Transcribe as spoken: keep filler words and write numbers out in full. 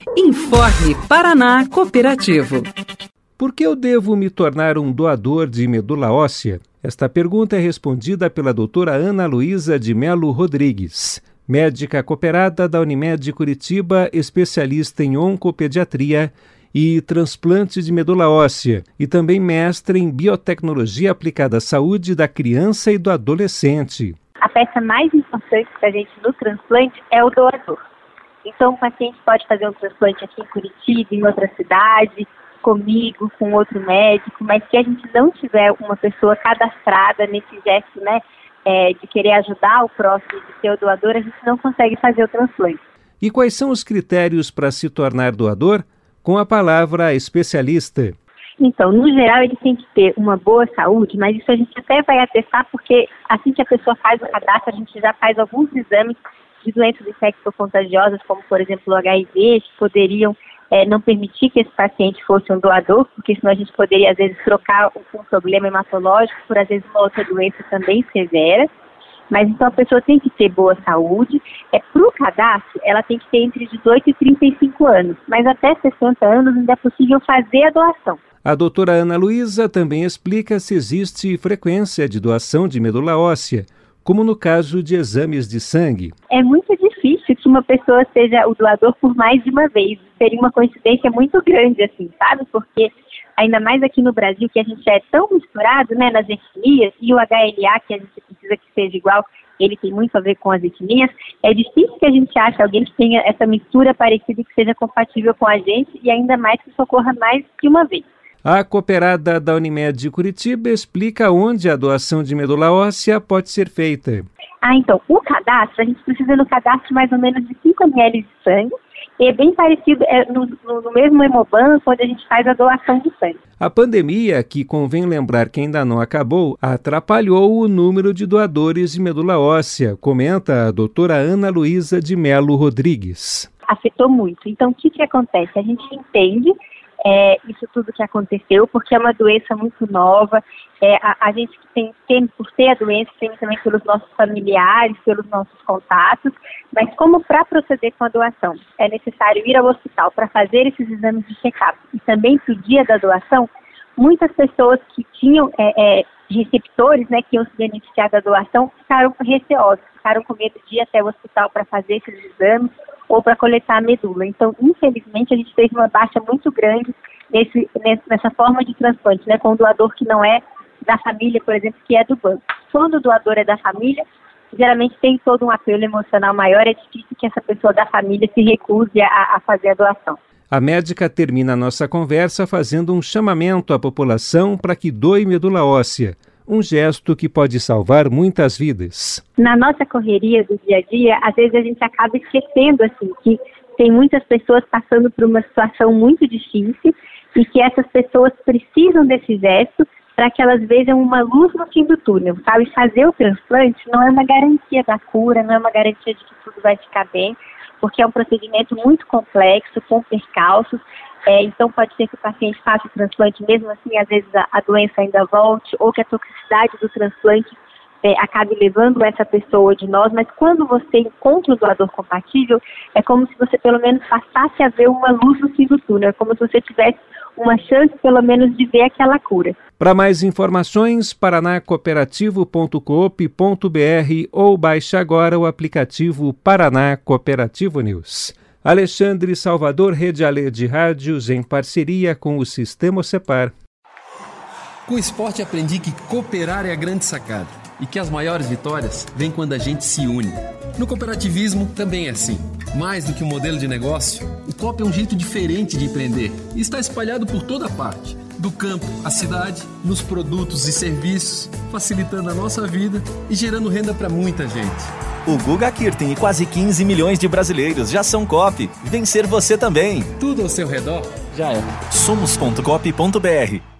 Informe Paraná Cooperativo. Por que eu devo me tornar um doador de medula óssea? Esta pergunta é respondida pela doutora Ana Luísa de Melo Rodrigues, médica cooperada da Unimed Curitiba, especialista em oncopediatria e transplante de medula óssea, e também mestre em biotecnologia aplicada à saúde da criança e do adolescente. A peça mais importante para a gente no transplante é o doador. Então, o paciente pode fazer um transplante aqui em Curitiba, em outra cidade, comigo, com outro médico, mas se a gente não tiver uma pessoa cadastrada nesse gesto, né, é, de querer ajudar o próximo, de ser o doador, a gente não consegue fazer o transplante. E quais são os critérios para se tornar doador? Com a palavra especialista. Então, no geral, ele tem que ter uma boa saúde, mas isso a gente até vai atestar, porque assim que a pessoa faz o cadastro, a gente já faz alguns exames de doenças infecto-contagiosas, como, por exemplo, o agá i vê, que poderiam é, não permitir que esse paciente fosse um doador, porque senão a gente poderia, às vezes, trocar um problema hematológico por, às vezes, uma outra doença também severa. Mas, então, a pessoa tem que ter boa saúde. É, para o cadastro, ela tem que ter entre dezoito e trinta e cinco anos, mas até sessenta anos ainda é possível fazer a doação. A doutora Ana Luísa também explica se existe frequência de doação de medula óssea, como no caso de exames de sangue. É muito difícil que uma pessoa seja o doador por mais de uma vez. Seria uma coincidência muito grande, assim, sabe? Porque, ainda mais aqui no Brasil, que a gente é tão misturado, né, nas etnias, e o agá ele á, que a gente precisa que seja igual, ele tem muito a ver com as etnias, é difícil que a gente ache alguém que tenha essa mistura parecida e que seja compatível com a gente, e ainda mais que isso ocorra mais que uma vez. A cooperada da Unimed Curitiba explica onde a doação de medula óssea pode ser feita. Ah, então, o cadastro, a gente precisa no cadastro mais ou menos de cinco mililitros de sangue, e é bem parecido é, no, no, no mesmo hemobanco onde a gente faz a doação de sangue. A pandemia, que convém lembrar que ainda não acabou, atrapalhou o número de doadores de medula óssea, comenta a doutora Ana Luísa de Melo Rodrigues. Afetou muito. Então, o que, que acontece? A gente entende É, isso tudo que aconteceu, porque é uma doença muito nova, é, a, a gente tem, tem, por ter a doença, tem também pelos nossos familiares, pelos nossos contatos, mas como para proceder com a doação é necessário ir ao hospital para fazer esses exames de check-up e também para o dia da doação, muitas pessoas que tinham é, é, receptores, né, que iam se beneficiar da doação, ficaram receosos, ficaram com medo de ir até o hospital para fazer esses exames, ou para coletar a medula. Então, infelizmente, a gente teve uma baixa muito grande nesse, nessa forma de transplante, né, com um doador que não é da família, por exemplo, que é do banco. Quando o doador é da família, geralmente tem todo um apelo emocional maior, é difícil que essa pessoa da família se recuse a, a fazer a doação. A médica termina a nossa conversa fazendo um chamamento à população para que doe medula óssea, um gesto que pode salvar muitas vidas. Na nossa correria do dia a dia, às vezes a gente acaba esquecendo assim, que tem muitas pessoas passando por uma situação muito difícil e que essas pessoas precisam desse gesto para que elas vejam uma luz no fim do túnel, sabe? Fazer o transplante não é uma garantia da cura, não é uma garantia de que tudo vai ficar bem, porque é um procedimento muito complexo, com percalços. É, então pode ser que o paciente faça o transplante, mesmo assim, às vezes a, a doença ainda volte, ou que a toxicidade do transplante é, acabe levando essa pessoa de nós, mas quando você encontra um doador compatível, é como se você pelo menos passasse a ver uma luz no fim do túnel, é como se você tivesse uma chance pelo menos de ver aquela cura. Para mais informações, paraná cooperativo ponto coop ponto br ou baixe agora o aplicativo Paraná Cooperativo News. Alexandre Salvador, Rede Alê de Rádios, em parceria com o Sistema Ocepar. Com o esporte aprendi que cooperar é a grande sacada e que as maiores vitórias vêm quando a gente se une. No cooperativismo também é assim. Mais do que um modelo de negócio, o coop é um jeito diferente de empreender e está espalhado por toda parte. Do campo à cidade, nos produtos e serviços, facilitando a nossa vida e gerando renda para muita gente. O Guga Kirten e quase quinze milhões de brasileiros já são Coop. Vencer você também. Tudo ao seu redor já é. somos ponto coop ponto br